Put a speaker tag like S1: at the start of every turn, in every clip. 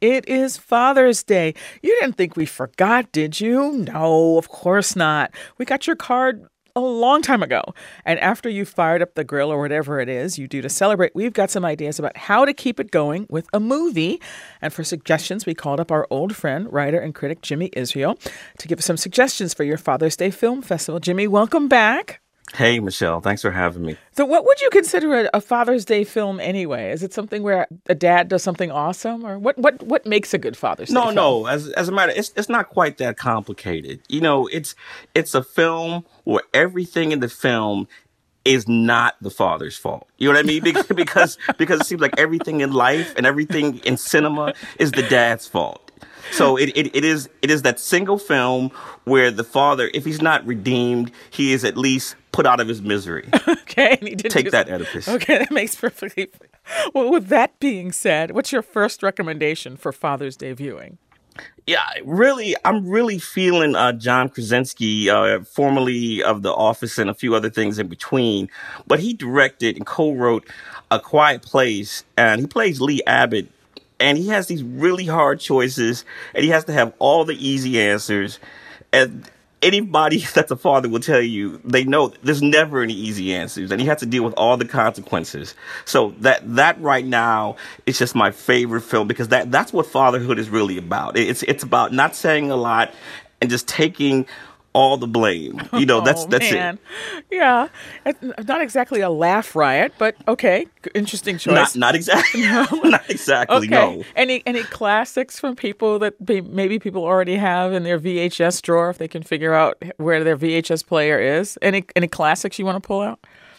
S1: It is Father's Day. You didn't think we forgot, did you? No, of course not. We got your card a long time ago. And after you fired up the grill or whatever it is you do to celebrate, we've got some ideas about how to keep it going with a movie. And for suggestions, we called up our old friend, writer and critic Jimmy Israel to give us some suggestions for your Father's Day Film Festival. Jimmy, welcome back.
S2: Hey, Michelle. Thanks for having me.
S1: So what would you consider a Father's Day film anyway? Is it something where a dad does something awesome? Or what makes a good Father's Day film?
S2: No. As a matter, it's not quite that complicated. You know, it's a film where everything in the film is not the father's fault. You know what I mean? Because it seems like everything in life and everything in cinema is the dad's fault. So it is that single film where the father, if he's not redeemed, he is at least put out of his misery.
S1: Okay, and he didn't
S2: take that, Oedipus.
S1: Okay, that makes perfectly. Well, with that being said, what's your first recommendation for Father's Day viewing?
S2: Yeah, I'm really feeling John Krasinski, formerly of The Office and a few other things in between. But he directed and co-wrote A Quiet Place, and he plays Lee Abbott. And he has these really hard choices, and he has to have all the easy answers. And anybody that's a father will tell you, they know there's never any easy answers, and he has to deal with all the consequences. So that right now is just my favorite film, because that's what fatherhood is really about. It's about not saying a lot and just taking all the blame. You know, that's
S1: man.
S2: it.
S1: Yeah. It's not exactly a laugh riot, but okay. Interesting choice.
S2: Not exactly. Not exactly,
S1: okay.
S2: no.
S1: Any classics from people that maybe people already have in their VHS drawer, if they can figure out where their VHS player is? Any classics you want to pull out?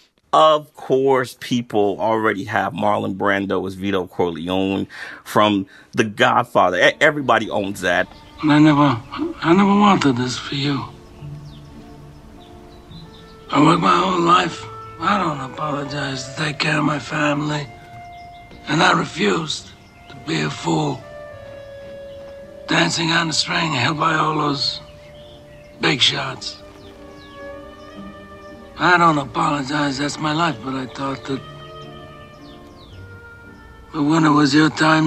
S2: Of course, people already have Marlon Brando as Vito Corleone from The Godfather. Everybody owns that.
S3: I never wanted this for you. I worked my whole life. I don't apologize to take care of my family. And I refused to be a fool. Dancing on the string held by all those big shots. I don't apologize, that's my life, but I thought that when it was your time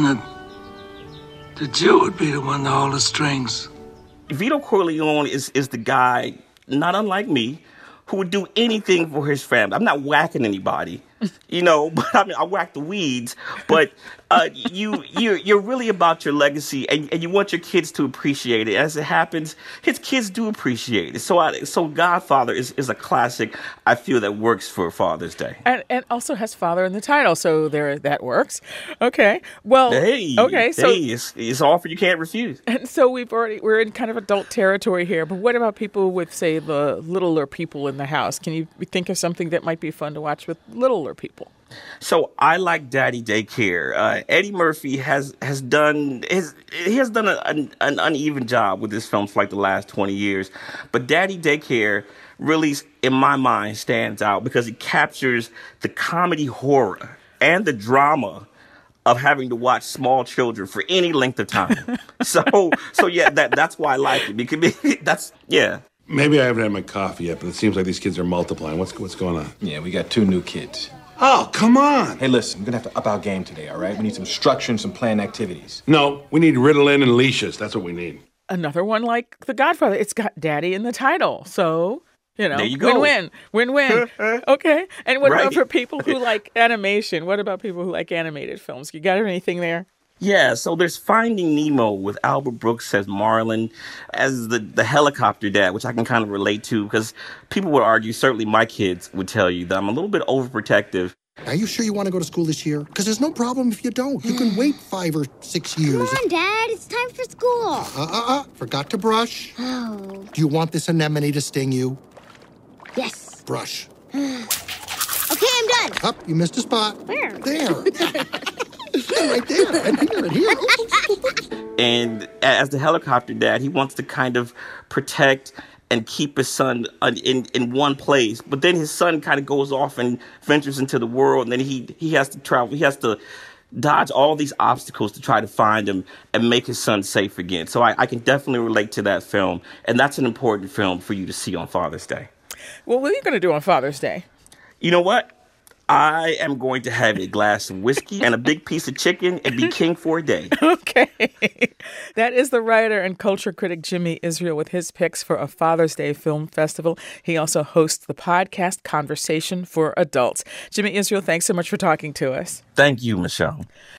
S3: that you would be the one to hold the strings.
S2: Vito Corleone is the guy, not unlike me, who would do anything for his family. I'm not whacking anybody, you know, but I mean, I whack the weeds. But you're really about your legacy, and you want your kids to appreciate it. As it happens, his kids do appreciate it. So Godfather is a classic, I feel, that works for Father's Day.
S1: And also has father in the title, so that works. Okay. Well, so
S2: it's an offer you can't refuse.
S1: And so we're in kind of adult territory here, but what about people with, say, the littler people in the house? Can you think of something that might be fun to watch with littler people?
S2: So I like Daddy Daycare. Eddie Murphy has done an uneven job with this film for like the last 20 years, but Daddy Daycare really, in my mind, stands out because it captures the comedy horror and the drama of having to watch small children for any length of time. so yeah, that's why I like it, because yeah.
S4: Maybe I haven't had my coffee yet, but it seems like these kids are multiplying. What's going on?
S5: Yeah, we got 2 new kids.
S4: Oh, come on.
S5: Hey, listen, we're going to have to up our game today, all right? We need some structure and some planned activities.
S4: No, we need Ritalin and leashes. That's what we need.
S1: Another one like The Godfather. It's got daddy in the title. So, you know,
S2: there you go.
S1: Win-win. Okay. And what
S2: Right.
S1: about for people who like animation? What about people who like animated films? You got anything there?
S2: Yeah, so there's Finding Nemo with Albert Brooks as Marlin, as the helicopter dad, which I can kind of relate to, because people would argue, certainly my kids would tell you, that I'm a little bit overprotective.
S6: Are you sure you want to go to school this year? Because there's no problem if you don't. You can wait 5 or 6 years.
S7: Come on, Dad. It's time for school.
S6: Forgot to brush.
S7: Oh.
S6: Do you want this anemone to sting you?
S7: Yes.
S6: Brush.
S7: Okay, I'm done.
S6: Up, you missed a spot.
S7: Where?
S6: There. Right there. And here.
S2: And as the helicopter dad, he wants to kind of protect and keep his son in one place. But then his son kind of goes off and ventures into the world, and then he has to travel. He has to dodge all these obstacles to try to find him and make his son safe again. So I can definitely relate to that film, and that's an important film for you to see on Father's Day.
S1: Well, what are you going to do on Father's Day?
S2: You know what? I am going to have a glass of whiskey and a big piece of chicken and be king for a day.
S1: Okay. That is the writer and culture critic Jimmy Israel with his picks for a Father's Day film festival. He also hosts the podcast Conversation for Adults. Jimmy Israel, thanks so much for talking to us.
S2: Thank you, Michelle.